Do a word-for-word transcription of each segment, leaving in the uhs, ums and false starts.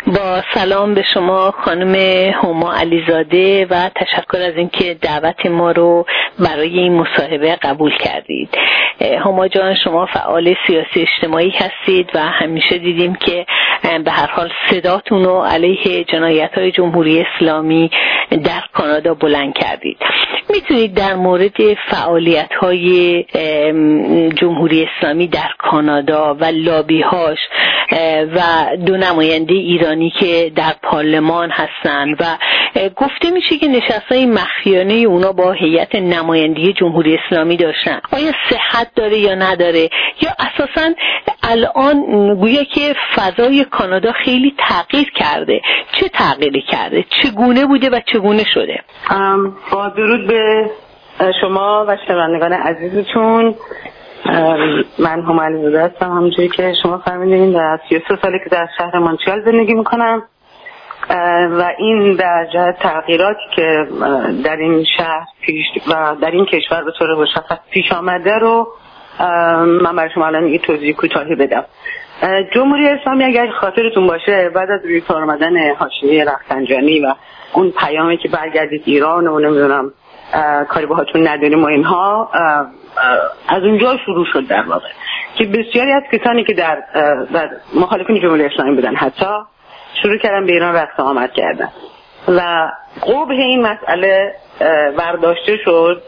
با سلام به شما خانم هما علیزاده و تشکر از اینکه دعوت ما رو برای این مصاحبه قبول کردید. هما جان، شما فعال سیاسی اجتماعی هستید و همیشه دیدیم که به هر حال صداتون رو علیه جنایت‌های جمهوری اسلامی در کانادا بلند کردید. میتونید در مورد فعالیت‌های جمهوری اسلامی در کانادا و لابی‌هاش و دو نماینده ایرانی که در پارلمان هستن و گفته میشه که نشست‌های مخفیانه اونا با هیئت نمایندگی جمهوری اسلامی داشتن، آیا صحت داره یا نداره، یا اساساً الان گویا که فضای کانادا خیلی تغییر کرده؟ چه تغییری کرده؟ چگونه بوده و چگونه شده؟ با درود به شما و شنوندگان عزیزتون، من هما علیزاده هستم. همونجوری که شما فهمیدین در سی و سه سالی که در شهر مونترال زندگی میکنم و این در جهت تغییراتی که در این شهر پیش و در این کشور به طور مشخص پیش آمده رو من برای شما الان یه توضیح کوتاهی بدم. جمهوری اسلامی اگر خاطرتون باشه بعد از روی کار آمدن حاشیه رفسنجانی و اون پیامی که برگردید ایران و نمیدونم کاری باهاتون نداریم و اینها، از اونجا شروع شد در واقع که بسیاری از کسانی که در, در مخالفین جمهوری اسلامی بودن حتی شروع کردن به ایران رفت آمد کردن و قبح این مسئله برداشته شد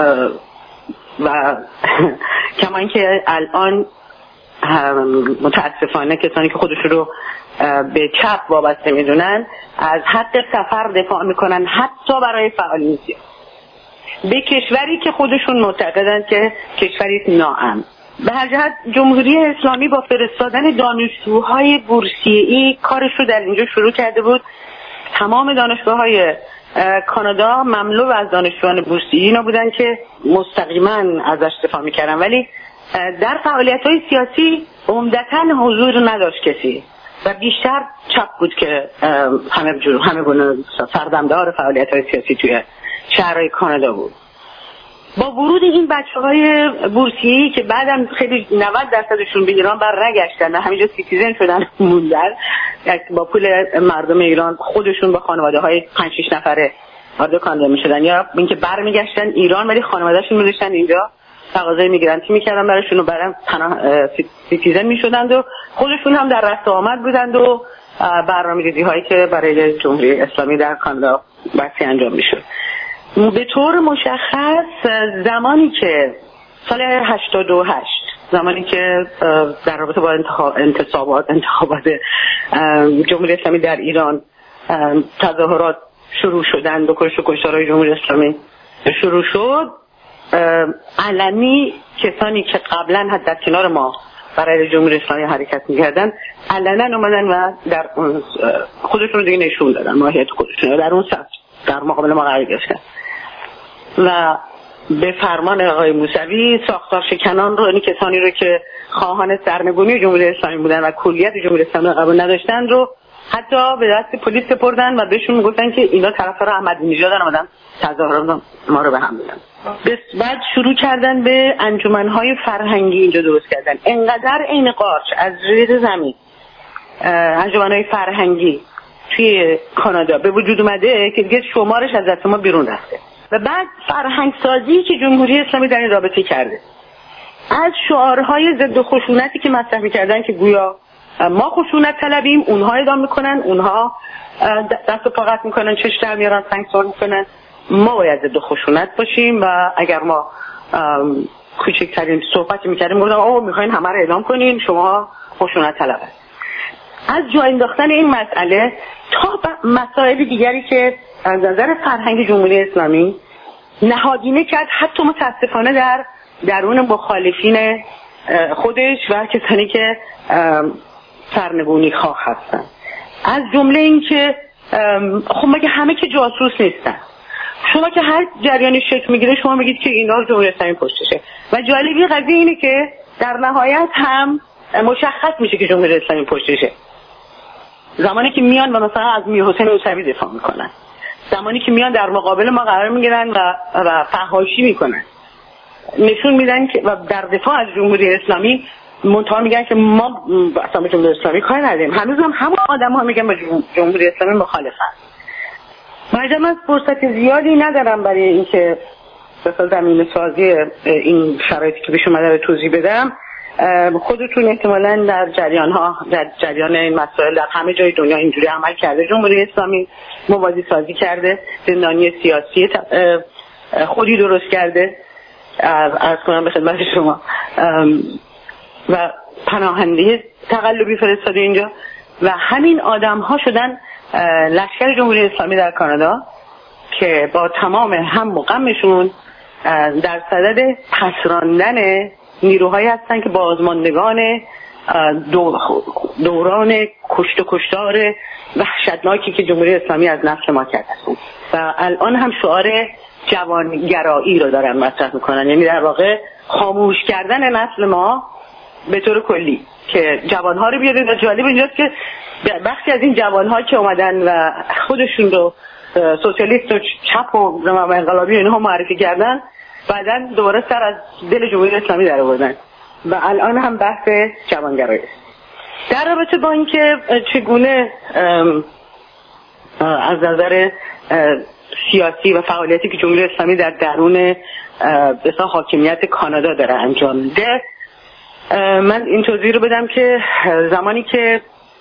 و کما اینکه الان متاسفانه کسانی که خودشون رو به چپ وابسته میدونن از حق سفر دفاع میکنن حتی برای فعالین سیاسی به کشوری که خودشون معتقدن که کشوری ناامن. به هر جهت جمهوری اسلامی با فرستادن دانشجوهای بورسیه‌ای کارش رو در اینجا شروع کرده بود. تمام دانشگاه‌های کانادا مملو از دانشجویان بورسیه‌ای اینا بودن که مستقیما ازش دفاع می‌کردن، ولی در فعالیت‌های سیاسی عمدتاً حضور نداشت کسی و بیشتر چپ بود که همه جور همه گونه سردمدار فعالیت‌های سیاسی توی شهرهای کانادا بود. با ورود این بچه‌های بورسیه‌ای که بعدم خیلی نود درصدشون به ایران برنگشتن و همینجا سیتیزن شدن موندن، با پول مردم ایران خودشون با خانواده‌های پنج شش نفره وارد کانادا می‌شدن یا اینکه برمیگشتن ایران ولی خانواده‌شون می‌ذاشتن اینجا تقاضای میگرانتی می‌کردن براشون و بعدم پناه سیتیزن می‌شدند و خودشون هم در رفت و آمد بودند و برنامه‌ریزی‌هایی که برای جمهوری اسلامی در کانادا بسی انجام می‌شد. به طور مشخص زمانی که سال هشتاد و هشت زمانی که در رابطه با انتصابات انتخابات جمهوری اسلامی در ایران تظاهرات شروع شدن، دکش و کشتارهای جمهوری اسلامی شروع شد، علنی کسانی که قبلا حد در کنار ما برای جمهوری اسلامی حرکت می‌کردن علنا اومدن و در خودشون رو دیگه نشون دادن، ماهیت خودشون در اون صف در مقابل ما قرار گرفتن و به فرمان آقای موسوی ساختار شکنان رو، یعنی کسانی رو که خواهان سرنگونی جمهوری اسلامی بودن و کلیت جمهوری اسلامی قبول نداشتن رو حتی به دست پلیس سپردن و بهشون میگفتن که اینا طرفدار احمدی نژاد اومدن تظاهرات ما رو به هم بدن. بعد شروع کردن به انجمن‌های فرهنگی اینجا درست کردن. انقدر عین قارچ از زیر زمین انجمن‌های فرهنگی توی کانادا به وجود اومده که دیگه شمارش از دست ما بیرون رفته. و بعد فرهنگ سازی که جمهوری اسلامی در این رابطه کرده، از شعارهای ضد خشونتی که مطرح می‌کردن که گویا ما خشونت طلبیم، اونها اعدام میکنن، اونها دست و پا قطع میکنن، چش در میارن، سنگسار میکنن، ما باید ضد خشونت باشیم و اگر ما کوچکترین صحبتی میکردیم گفتن آه میخواین همه رو اعدام کنین، شما خشونت طلب هست. از جا انداختن این مسئله تا مسائل دیگری که از نظر فرهنگ جمهوری اسلامی نهادینه کرد، حتی متاسفانه در درون مخالفین خودش و کسانی که سرنگونی خواه هستن. از جمله این که خب مگه همه که جاسوس نیستن؟ شما که هر جریانی شکل میگیره شما میگید که اینا رو جمهوری اسلامی پشتشه و جالبی قضیه اینه که در نهایت هم مشخص میشه که جمهوری اسلامی پشتشه. زمانی که میان و مثلا از میرحسین موسوی دفاع میکنن، زمانی که میان در مقابل ما قرار میگیرن و و فحاشی میکنن، نشون میدن که و در دفاع از جمهوری اسلامی منتها میگن که ما اصلا به جمهوری اسلامی کاری نداریم. هنوز هم همون آدم ها میگن با جمهوری اسلامی مخالفن. من از فرصت زیادی ندارم برای اینکه مثلا زمین سازی این شرایطی که پیش اومده رو توضیح بدم. خودتون احتمالاً در جریان ها در جریان این مسائل در همه جای دنیا اینجوری عمل کرده. جمهوری اسلامی موازی سازی کرده، زندانی سیاسی خودی درست کرده، عرض کنم به خدمت شما، و پناهنده تقلبی فرستاده اینجا و همین آدم ها شدن لشکر جمهوری اسلامی در کانادا که با تمام هم و غمشون در صدد پسراندن نیروهایی هستن که بازماندگان دوران کشت و کشتار وحشتناکی که جمهوری اسلامی از نفس ما کرده و الان هم شعار جوانگرایی رو دارن مطرح میکنن، یعنی در واقع خاموش کردن نسل ما به طور کلی که جوانها رو بیارید. و جالب اینجاست که بخشی از این جوانها که اومدن و خودشون رو سوسیالیست و چپ و انقلابی اینها معرفی کردن، بعدن دوباره سر از دل جمهوری اسلامی در آوردن و الان هم بحث جوانگرایی است. در رابطه با اینکه چگونه از نظر سیاسی و فعالیتی که جمهوری اسلامی در درون بسیار حاکمیت کانادا داره انجام میده، من این توضیح رو بدم که زمانی که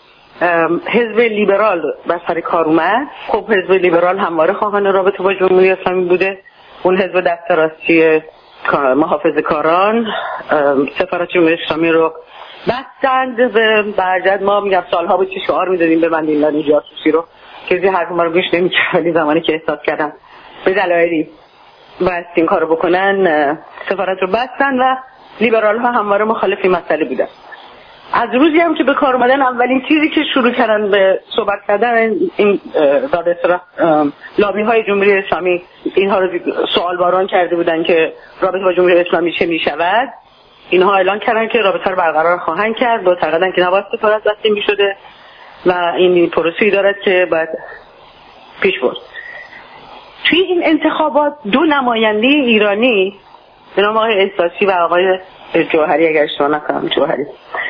حزب لیبرال بر سر کار اومد، خب حزب لیبرال همواره خواهان رابطه با جمهوری اسلامی بوده. اون حزب دست راستی محافظه کاران سفارت جمهوری اسلامی رو بستند به برجت. ما میگم سالها بود که شعار میدادیم ببندیم لانه جاسوسی رو، کسی حرف ما رو گوش نمی‌کرد، ولی زمانی که احساس کردن به دلایلی باید این کارو بکنن سفارت رو بستن و لیبرال ها همواره مخالف این مسئله بودن. از روزی هم که به کار اومدن اولین چیزی که شروع کردن به صحبت کردن این داده سرا لابی های جمهوری اسلامی اینها رو سوال باران کرده بودن که رابطه با جمهوری اسلامی چه میشود. اینها اعلان کردن که رابطه رو برقرار خواهند کرد، با تقاضا که نباید سفارت بسته میشده و این پروسه‌ای دارد که باید پیش برد. توی این انتخابات دو نماینده ایرانی به نام آقای احساسی و آقای جوهری، اگر اشتباه نکنم جوهری،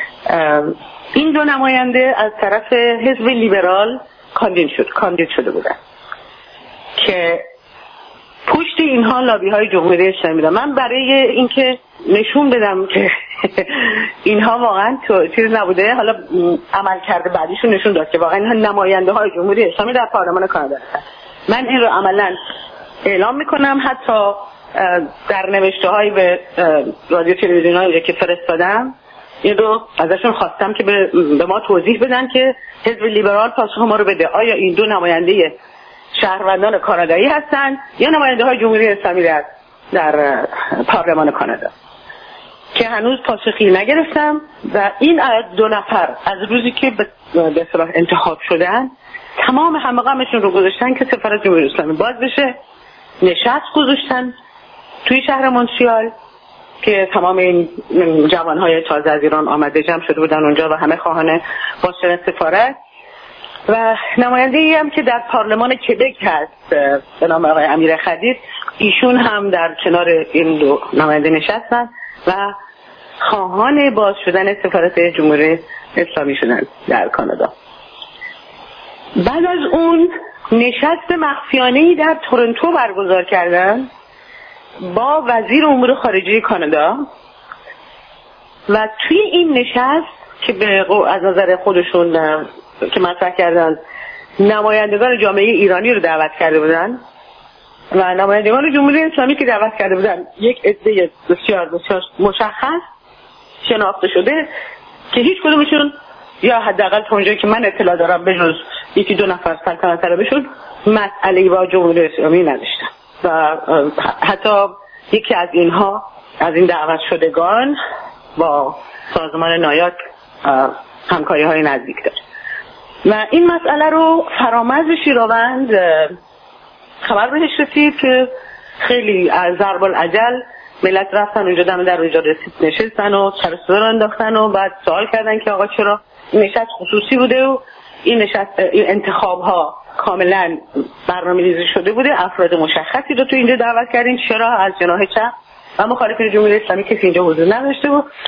این دو نماینده از طرف حزب لیبرال کاندید شد کاندید شده بودن که پشت اینها لابی های جمهوری اسلامی بودن. من برای اینکه نشون بدم که اینها واقعا چیز نبوده، حالا عمل کرده بعدیشون نشون داد که واقعا اینها نماینده های جمهوری اسلامی در پارلمان کانادا هستند. من این رو عملا اعلام میکنم، حتی در نوشته های به رادیو تلویزیون های که فرستادم این رو ازشون خواستم که به ما توضیح بدن که حزب لیبرال پاسخ ما رو بده، آیا این دو نماینده شهروندان کانادایی هستند یا نماینده های جمهوری اسلامی در در پارلمان کانادا، که هنوز پاسخی نگرفتم. و این دو نفر از روزی که به اصطلاح انتخاب شدن تمام همغمشون رو گذاشتن که سفارت جمهوری اسلامی باز بشه. نشست گذاشتن توی شهر مونتریال که تمام این جوانهای تازه از ایران آمده جمع شده بودن اونجا و همه خواهان بازشدن سفارت. و نماینده‌ای هم که در پارلمان کبک هست به نام آقای امیر خدید، ایشون هم در کنار این دو نماینده نشستن و خواهان باز شدن سفارت جمهوری اسلامی شدن در کانادا. بعد از اون نشست مخفیانه‌ای در تورنتو برگزار کردن با وزیر امور خارجه کانادا و توی این نشست که به از نظر خودشون که مطرح کردن نمایندگان جامعه ایرانی رو دعوت کرده بودن و نمایندگان جمهوری اسلامی که دعوت کرده بودن یک عده بسیار بسیار مشخص شناخته شده که هیچ کدومشون یا حداقل تا اونجایی که من اطلاع دارم به جز یکی دو نفر سلطنت طلبشون مسئله‌ای با جمهوری اسلامی نداشتن و حتی یکی از اینها از این دعوت شدگان با سازمان نایاک همکاری های نزدیک داشت و این مسئله رو فرامرز شیراوند خبر بهش رسید که خیلی از ضرب العجل ملت رفتن اونجا دم در اونجا رسید نشستن و سر صدا رو انداختن و بعد سوال کردن که آقا چرا نشست خصوصی بوده و این نشست این انتخاب ها کاملا برنامه‌ریزی شده بوده، افراد مشخصی رو تو اینجا دعوت کردین، چرا از جناح چپ و مخالفین جمهوری اسلامی کسی اینجا حضور نداشته و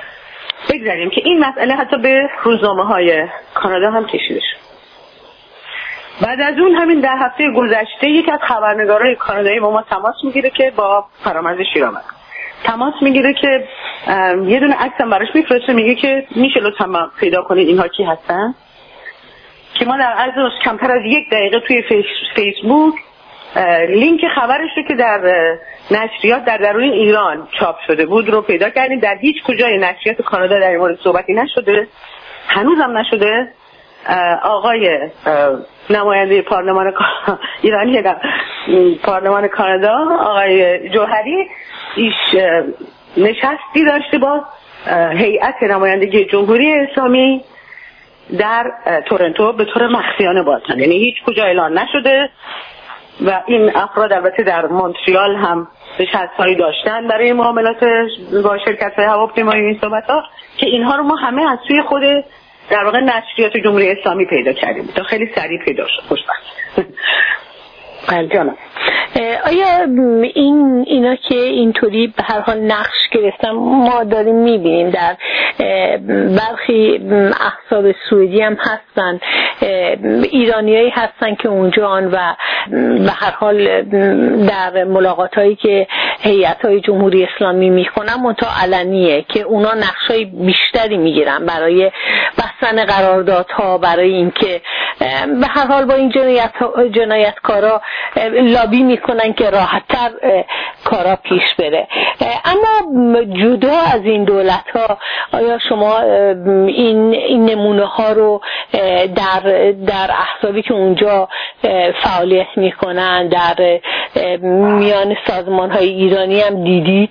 بگذاریم که این مسئله حتی به روزنامه های کانادا هم کشیده شد. بعد از اون همین در هفته گذشته یک از خبرنگارای کانادایی با ما تماس میگیره که با فرامرز شیرآمد تماس میگیره که یه دونه عکس هم براش میفرسته، میگه که میشه لطفا پیدا کنید اینها کی هستن، که ما در عرض کمتر از یک دقیقه توی فیسبوک لینک خبرش رو که در نشریات در درون ایران چاپ شده بود رو پیدا کردیم. در هیچ کجای نشریات کانادا در این مورد صحبتی نشده، هنوزم نشده. آقای نماینده پارلمان ایرانی در پارلمان کانادا آقای جوهری ایش نشستی داشته با هیئت نمایندگی جمهوری اسلامی در تورنتو به طور مخفیانه بازن، یعنی هیچ کجا اعلان نشده و این افراد البته در مونتریال هم نشست‌هایی داشتن برای معاملات با شرکت‌های هواپیمایی این صحبت‌ها که اینها رو ما همه از سوی خود در واقع نشریات جمهوری اسلامی پیدا کردیم تا خیلی سریع پیدا شد. خوشبخت. جانم آیا این اینا که اینطوری به هر حال نقش گرفتن ما داریم میبینیم در برخی احزاب سوئدی هم هستن، ایرانیایی هستن که اونجا و به هر حال در ملاقاتایی که هیئت‌های جمهوری اسلامی میکنن منتها علنیه که اونا نقشای بیشتری میگیرن برای بستن قراردادها، برای اینکه به هر حال با این جنایت جنایتکارا لابی میکنن که راحت‌تر کارا پیش بره. اما جدا از این دولت‌ها آیا شما این این نمونه ها رو در در احزابی که اونجا فعالیت میکنن در میان سازمان‌های ایرانی هم دیدید؟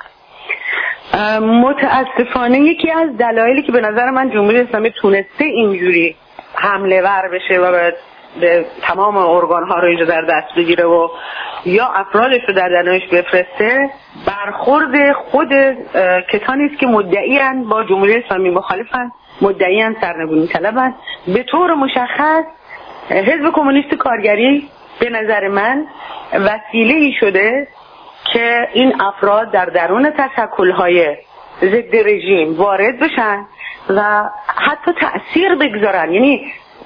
متاسفانه یکی از دلایلی که به نظر من جمهوری اسلامی تونسته اینجوری حمله ور بشه و به به تمام ارگان‌ها رو اینجا در دست بگیره و یا افرادش رو در درونش بفرسته، برخورد خود کسانی است که مدعیان با جمهوری اسلامی مخالفن، مدعیان سرنگونی طلبن. به طور مشخص حزب کمونیست کارگری به نظر من وسیله‌ای شده که این افراد در درون تشکل‌های ضد رژیم وارد بشن و حتی تأثیر بگذارن، یعنی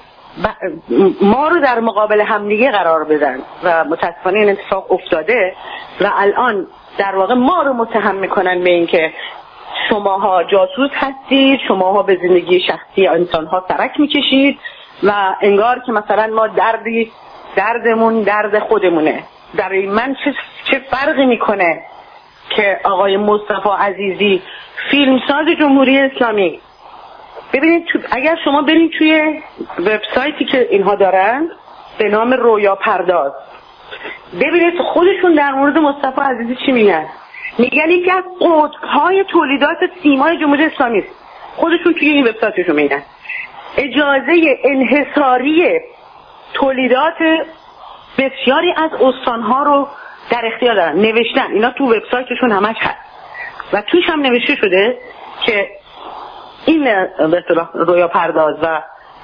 ما رو در مقابل همدیگه قرار بدن و متاسفانه این اتفاق افتاده و الان در واقع ما رو متهم میکنن به این که شماها جاسوس هستید، شماها به زندگی شخصی انسانها سرک میکشید و انگار که مثلا ما دردی دردمون درد خودمونه. در این من چه, چه فرقی میکنه که آقای مصطفی عزیزی فیلمساز جمهوری اسلامی، ببینید اگر شما برید توی وبسایتی که اینها دارن به نام رویا پرداز ببینید خودشون در مورد مصطفی عزیزی چی میگن. میگن یکی از قطب‌های تولیدات سیمای جمهوری اسلامی است. خودشون توی این وبسایتشون میگن اجازه انحصاری تولیدات بسیاری از استانها رو در اختیار دارن. نوشتن اینا تو وبسایتشون همش هست و توش هم نوشته شده که این به اصطلاح رویا پرداز و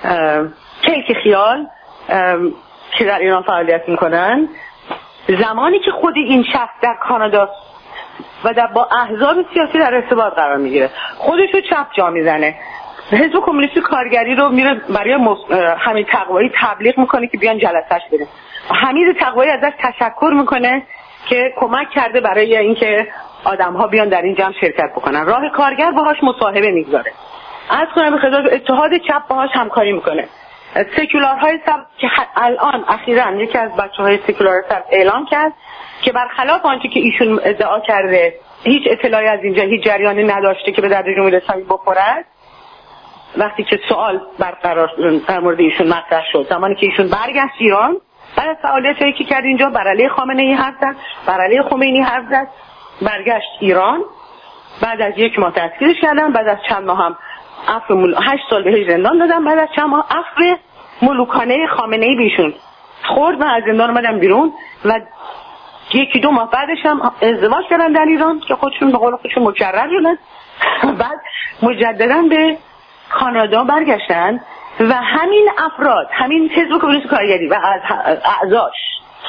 کلک خیال که در ایران فعالیت میکنن، زمانی که خود این شخص در کانادا و در با احزاب سیاسی در ارتباط قرار میگیره، خودش رو چپ جا میزنه، حزب کمونیست کارگری رو میره برای حمید تقوایی تبلیغ میکنه که بیان جلسهش بریم. حمید تقوایی ازش تشکر میکنه که کمک کرده برای اینکه آدم‌ها بیان در این جمع شرکت بکنن. راه کارگر باهاش مصاحبه میگذاره. از کنه به خدمت اتحاد چپ باهاش همکاری میکنه. سکولارهای سب که الان اخیراً یکی از بچه‌های سکولار سب اعلام کرد که برخلاف آنچه که ایشون ادعا کرده هیچ اطلاعی از اینجا هیچ جریانی نداشته که به درد جمهوری اسلامی بخورد، وقتی که سوال برقرار در مورد ایشون مطرح شد زمانی که ایشون برگشت ایران بعد از فعالیتایی که کرد اینجا بر علیه خامنه‌ای حرف زد، بر علیه خمینی حرف زد، برگشت ایران، بعد از یک ماه تحصیلش کردن، بعد از چند ماه هم عفو مل... هشت سال بهش زندان دادن، بعد از چند ماه عفو ملوکانه خامنه‌ای بیشون خورد و از زندان اومدن بیرون و یکی دو ماه بعدش هم ازدواج کردن در ایران که خودشون به قول خودشون مکرر شدن. بعد مجددا به کانادا برگشتن و همین افراد، همین حزب کمونیست کارگری و از اعضاش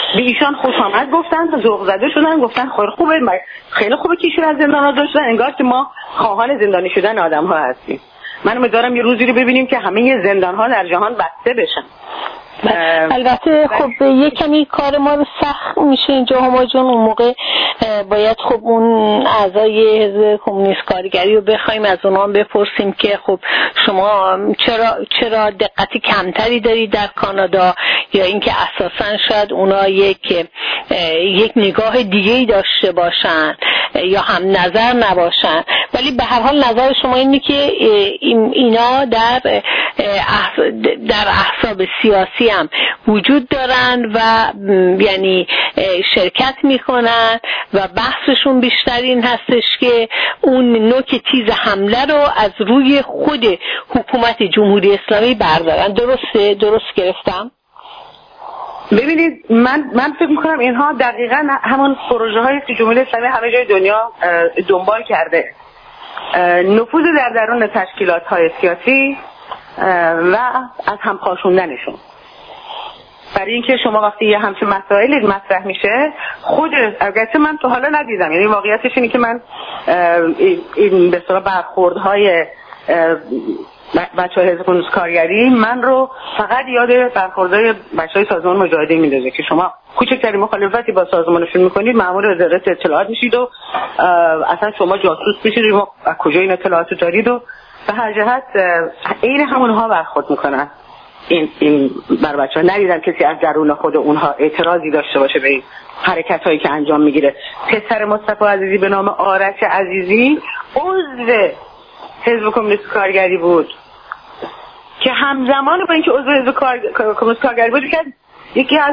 به ایشان خوش آمد گفتن، ذوق زده شدن، گفتن خیلی خوبه، خیلی خوبه که ایشون از زندان آزاد شدن، انگار که ما خواهان زندانی شدن آدم ها هستیم. من امیدوارم یه روزی رو ببینیم که همه زندان ها در جهان بسته بشن. البته خب یه کمی کار ما رو سخت میشه اینجا هما جون. اون موقع باید خب اون اعضای حزب کمونیست کارگری رو بخوایم از اونها بپرسیم که خب شما چرا چرا دقتی کمتری دارید در کانادا، یا اینکه اساسا شاید اونا یک یک نگاه دیگه‌ای داشته باشن یا هم نظر نباشن. ولی به هر حال نظر شما اینه که اینا در در احزاب سیاسی هم وجود دارن و یعنی شرکت میکنن و بحثشون بیشتر این هستش که اون نوک تیز حمله رو از روی خود حکومت جمهوری اسلامی بردارن. درسته؟ درست گرفتم؟ ببینید من من فکر میکنم اینها دقیقاً همون پروژه هایی که جمهوری اسلامی همه جای دنیا دنبال کرده، نفوذ در درون تشکیلات های سیاسی و از هم پاشوندنشون. برای اینکه شما وقتی یه همچین مسائلی مطرح میشه، خود البته من تو حالا ندیدم، یعنی واقعیتش اینه که من این به اصطلاح برخوردهای بچه‌های حزب کمونیست کارگری من رو فقط یاد برخوردهای بچه‌های سازمان مجاهدین میندازه که شما کوچکترین مخالفتی با سازمانشون میکنید مأمور وزارت اطلاعات میشید و اصلا شما جاسوس میشید و از کجا این اطلاعاتو دارید و به هر جهت عین همونها برخورد میکنن. این این بر بچه‌ها ندیدن کسی از درون خود اونها اعتراضی داشته باشه به این حرکت‌هایی که انجام میگیره. پسر مصطفی عزیزی به نام آرش عزیزی عضو حزب کمونیست کارگری بود که همزمان با اینکه عضو حزب کمونیست کارگری بود که یکی از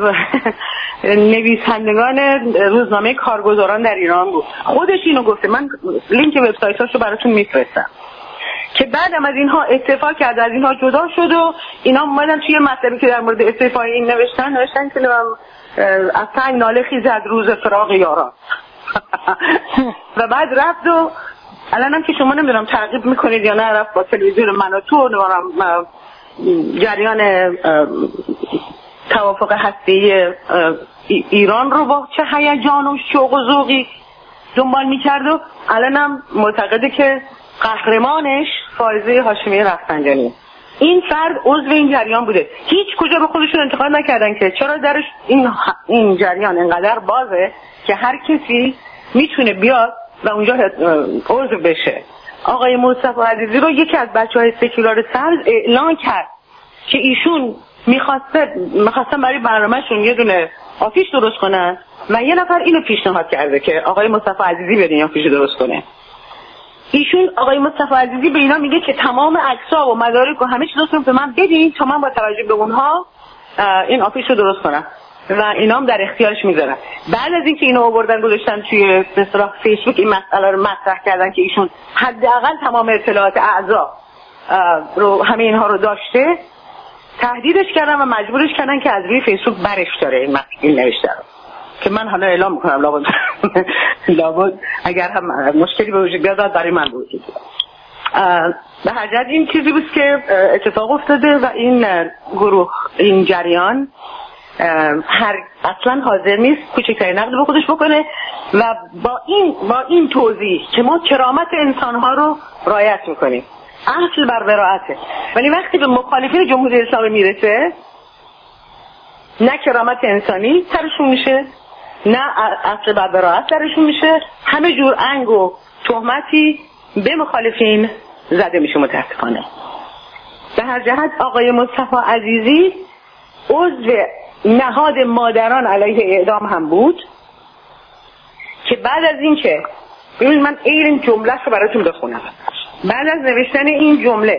نویسندگان روزنامه کارگزاران در ایران بود. خودش اینو گفته. من لینک وبسایتاشو براتون میفرستم که بعدم از اینها استعفا کرد، از اینها جدا شد و اینا اومدن توی مطلبی که در مورد استعفای این نوشتن نوشتن که از سنگ ناله خیزد روز فراق یاران و بعد رفت و الانم که شما نمیدونم تعقیب میکنید یا نه، رفت با تلویزیون من و تو نمیدونم جریان توافق هسته‌ای ایران رو با چه هیجان و شوق و ذوقی دنبال میکرد و الانم معتقده که قهرمانش فائزه هاشمی رفسنجانی. این فرد عضو این جریان بوده، هیچ کجا به خودشون انتقاد نکردن که چرا درش این این جریان انقدر بازه که هر کسی میتونه بیاد و اونجا عضو بشه. آقای مصطفی عزیزی رو یکی از بچه‌های سکولار سبز اعلان کرد که ایشون می‌خواسته می‌خواستن برای برنامه‌شون یه دونه آفیش درست کنن و یه نفر اینو پیشنهاد کرده که آقای مصطفی عزیزی بیاد این آفیش درست کنه. ایشون آقای مصطفی عزیزی به اینا میگه که تمام عکس‌ها و مدارک و همه چیز رو به من بدین تا من با توجه به اونها این آفیش رو درست کنم و اینا هم در اختیارش میذارن. بعد از اینکه اینو آوردن گذاشتن توی به اصطلاح فیسبوک این مسئله رو مطرح کردن که ایشون حداقل تمام اطلاعات اعضا رو همه اینها رو داشته، تهدیدش کردن و مجبورش کردن که از روی فیسبوک برش داره این این نوشته رو که من حالا اعلام میکنم لابد لابد اگر هم مشکلی به وجود بیاد برای من وجود بیاد. به هر جهت این چیزی بود که اتفاق افتاده و این گروه این جریان هر اصلا حاضر نیست کوچکترین نقد به خودش بکنه و با این با این توضیح که ما کرامت انسانها رو رعایت میکنیم، اصل بر براءته، ولی وقتی به مخالفین جمهوری اسلامی میرسه نه کرامت انسانی سرشون میشه نه اصل بر براءت سرشون میشه، همه جور انگ و تهمتی به مخالفین زده میشه متاسفانه. به هر جهت آقای مصطفی عزیزی عضو نهاد مادران علیه اعدام هم بود که بعد از این که ببینید من این جمله رو براتون بخونم. بعد از نوشتن این جمله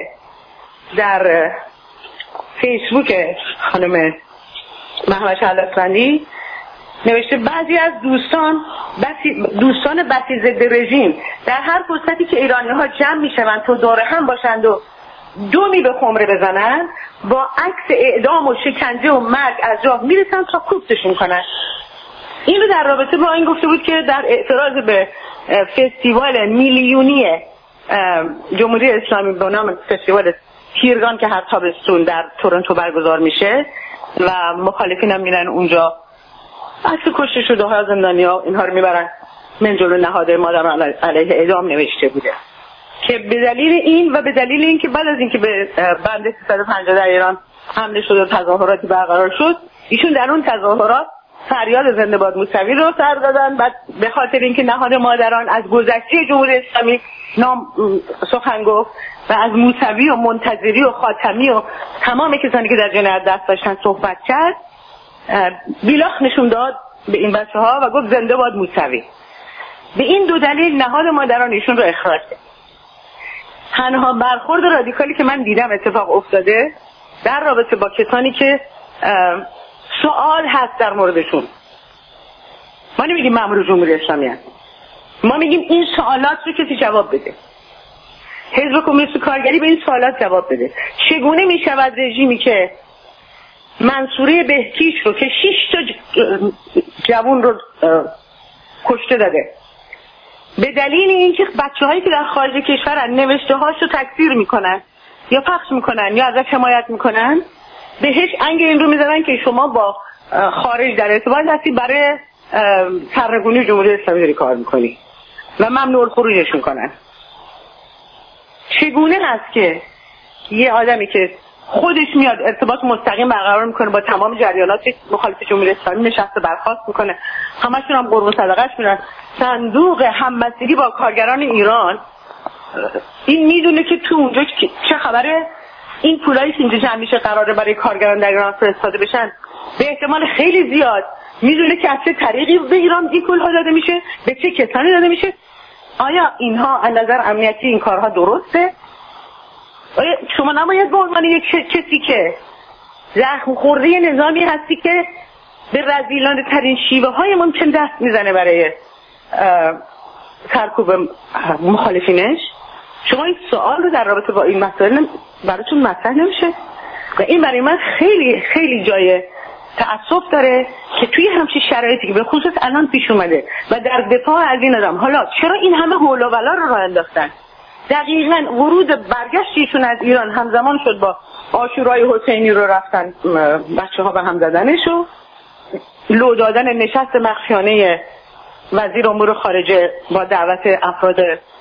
در فیسبوک خانم محمد شهلاسفندی نوشته بعضی از دوستان بسی دوستان بسی ضد رژیم در هر فرصتی که ایرانی ها جمع می شوند تا دور هم باشند و دومی به خمره بزنن با عکس اعدام و شکنجه و مرگ از راه میرسن تا کوبتشون کنن. این رو در رابطه با این گفته بود که در اعتراض به فستیوال میلیونی جمهوری اسلامی به نام فستیوال تیرگان که هر تابستون در تورنتو برگزار میشه و مخالفین هم میرن اونجا اصل کشته شده ها زندانی ها اینها رو میبرن من جلو نهاد مادران علیه اعدام نوشته بوده که به دلیل این و به دلیل اینکه بعد از اینکه به بند سیصد و پنجاه در ایران حمله شد و تظاهراتی برقرار شد، ایشون در اون تظاهرات فریاد زنده باد موسوی رو سر دادن. بعد به خاطر اینکه نهاد مادران از گذشته جمهوری اسلامی نام سخن گفت و از موسوی و منتظری و خاتمی و تمام کسانی که در جنایت دست داشتن صحبت کرد، بیلاخ نشون داد به این بچه ها و گفت زنده باد موسوی. به این دو دلیل نهاد مادران ایشون رو اخراج کرد. تنها برخورد رادیکالی که من دیدم اتفاق افتاده در رابطه با کسانی که سوال هست در موردشون. ما نمیگیم مأمور جمهوری اسلامی هست، ما میگیم این سوالات رو کسی جواب بده. حزب کمونیست کارگری به این سوالات جواب بده. چگونه میشود رژیمی که منصوره بهکیش رو که شش تا جوان رو کشته داده، به دلیل اینکه بچه‌هایی که در خارج کشورن نوشته‌هاشو تکثیر میکنن یا پخش میکنن یا ازش حمایت میکنن، بهش انگ این رو میزنن که شما با خارج در ارتباط هستی، برای سرنگونی جمهوری اسلامی داری کار میکنی و ممنوع خروجش میکنن. چگونه هست که یه آدمی که خودش میاد ارتباط مستقیم برقرار میکنه با تمام جریانات مخالف جمهوری اسلامی، نشسته برخاست میکنه، همشون هم قربون صدقه‌اش میرن، صندوق همبستگی با کارگران ایران، این میدونه که تو اونجا چه خبره، این پولایی که اینجا جمع میشه قراره برای کارگران در ایران فرستاده بشن، به احتمال خیلی زیاد میدونه که از چه طریقی به ایران این پولها داده میشه، به چه کسانی داده میشه. آیا اینها از نظر امنیتی این کارها درسته؟ آیا شما نباید به عنوان یک کسی که زخم خورده نظامی هستی که به رذیلانه ترین شیوه های ممکن دست میزنه برای سرکوب مخالفینش، شما این سوال رو در رابطه با این مسائل براتون مطرح نمیشه؟ و این برای من خیلی خیلی جای تأسف داره که توی همچین شرایطی که به خصوص الان پیش اومده و در دفاع از این آدم، حالا چرا این همه هول و ولا رو راه انداختن؟ دقیقاً ورود برگشتیشون از ایران همزمان شد با عاشورای حسینی رو رفتن بچه ها به هم زدنش و لو دادن نشست مخفیانه وزیر امور خارجه با دعوت افراد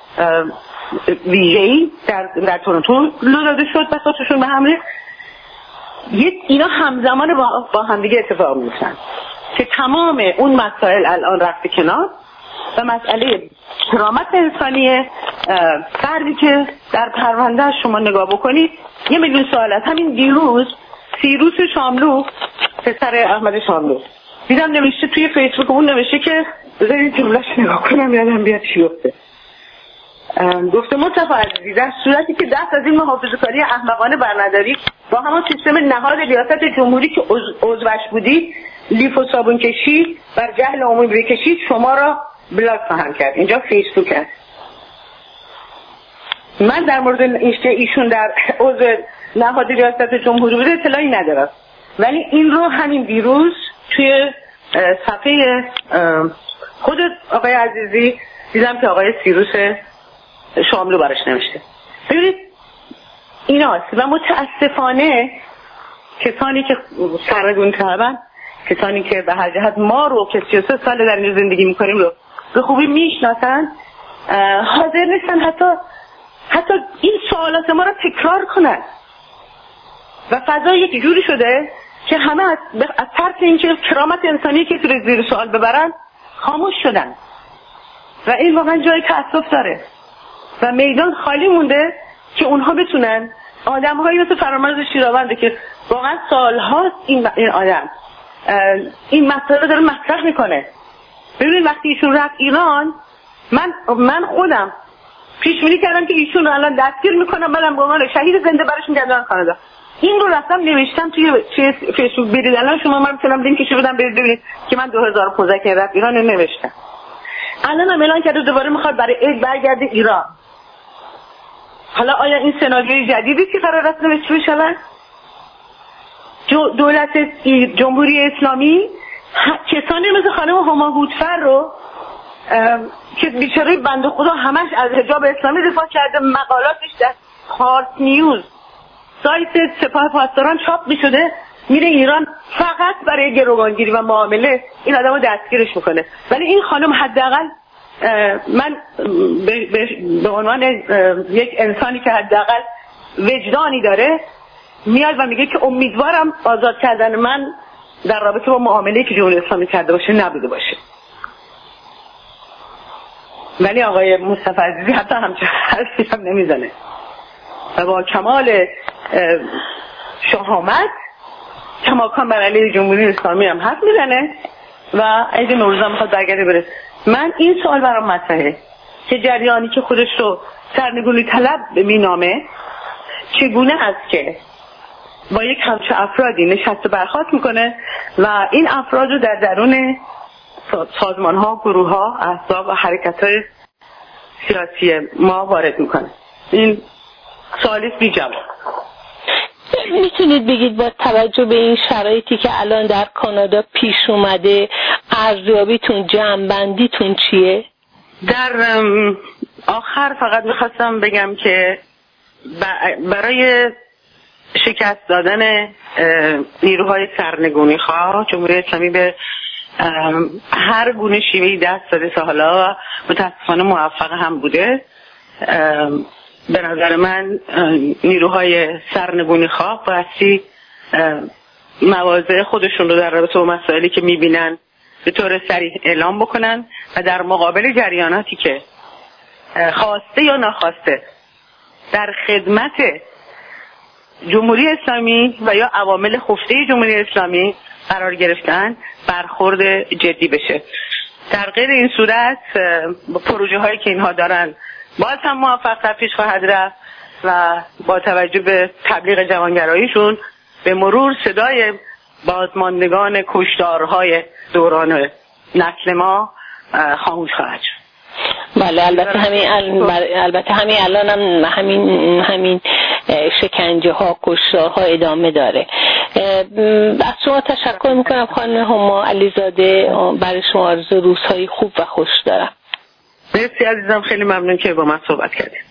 ویژه‌ای در در تورنتو لو داده شد بساتشون به همه. اینا همزمان با, با همدیگه اتفاق میفتن که تمام اون مسائل الان رفته کنار و مسئله کرامت انسانی فردی که در پرونده شما نگاه بکنید یه میلیون سوال است. همین دیروز سیروس شاملو، پسر احمد شاملو، دیدم نوشته توی فیسبوک، اون نوشته که بذارید جمله‌اش نگاه کنم یادم بیاد چی گفته. گفته مصطفی عزیزی، در صورتی که دست از این محافظه‌کاری احمقانه برنداری با همان سیستم نهاد ریاست جمهوری که عضوش بودی لیف و صابون کشی بر جهل عمومی بکشید، شما را بلاک خواهم کرد. اینجا فیسبوک است. من در مورد اینکه ایشون در عضو نهاد ریاست جمهوری بوده اطلاعی ندارم، ولی این رو همین دیروز توی صفحه خود آقای عزیزی دیدم که آقای سیروس شاملو براش نوشته. ببینید ایناست و متاسفانه کسانی که سرگون طبعا کسانی که به هر جهت ما رو که سی و سه سال در اینجا زندگی میکنیم رو به خوبی میشناسن، حاضر نیستن حتی حتی این سوالات ما رو تکرار کنن و فضا یک جوری شده که همه از, از ترس اینکه کرامت انسانی که توی زیر سوال ببرن خاموش شدن و این واقعا جای تأسف داره و میدان خالی مونده که اونها بتونن آدم‌هایی مثل فرامرز شیراونده که واقعا سال‌هاست این این آدم این مسئله داره مطرح میکنه. ببینید وقتی ایشون رفت ایران، من من خودم پیش بینی کردم که ایشون رو الان دستگیر میکنم، منم به عنوان شهید زنده برش میگردن کانادا. این رو رفتم نوشتم توی فیسبوک، برید الان شما من مثلا لینکش بدم برید ببینید که من دو هزار و پانزده که رفت ایران نوشتم. الان هم اعلان کرده دوباره میخواد برای عید برگرده ایران. حالا آیا این سناریوی جدیدی که قرار است نوشته بشه؟ دولت جمهوری اسلامی کسانی مثل خانم هما هوتفر رو که بیچاره بنده خدا همش از حجاب اسلامی دفاع کرده، مقالاتش در پارس نیوز سایت سپاه پاسداران چاپ می شده، میره ایران فقط برای گروگانگیری و معامله این آدمو دستگیرش میکنه. ولی این خانم حداقل من به, به, به عنوان یک انسانی که حداقل وجدانی داره میاد و میگه که امیدوارم آزاد کردن من در رابطه با معامله‌ای که جمهوری اسلامی کرده باشه نبوده باشه. ولی آقای مصطفی عزیزی حتی همچه حرفی هم نمیزنه و با کمال شهامت کماکان بر علیه جمهوری اسلامی هم حرف میزنه و عید نوروز هم میخواد برگرده بره. من این سوال برام مطرحه که جریانی که خودش رو سرنگونی طلب مینامه چگونه هست که با یک همچه افرادی نشست و برخاست میکنه و این افراد رو در درون سازمان ها، گروه ها، احزاب و حرکت های سیاسی ما وارد میکنه. این سوالیست بی جواب. میتونید بگید با توجه به این شرایطی که الان در کانادا پیش اومده ارزیابیتون، جمع‌بندیتون چیه؟ در آخر فقط میخواستم بگم که برای شکست دادن نیروهای سرنگونی خواه جمهوری اسلامی به هر گونه شیوهی دست داده تا حالا و متاسفانه موفق هم بوده. به نظر من نیروهای سرنگونی خواه بایستی مواضع خودشون رو در رابطه با مسائلی که میبینن به طور صریح اعلام بکنن و در مقابل جریاناتی که خواسته یا ناخواسته در خدمت جمهوری اسلامی و یا عوامل خفته جمهوری اسلامی قرار گرفتن برخورد جدی بشه. در غیر این صورت با پروژه هایی که اینها دارن باز هم موفق تر پیش خواهد رفت و با توجه به تبلیغ جوانگراییشون به مرور صدای بازماندگان کشتارهای دوران نسل ما خاموش خواهد شد. بله البته همین البته همین الان هم همین همین شکنجه ها، کشتارها ادامه داره. از شما تشکر میکنم خانم هما علیزاده. برای شما آرزوی روزهای خوب و خوش دارم. مرسی عزیزم، خیلی ممنون که با من صحبت کردید.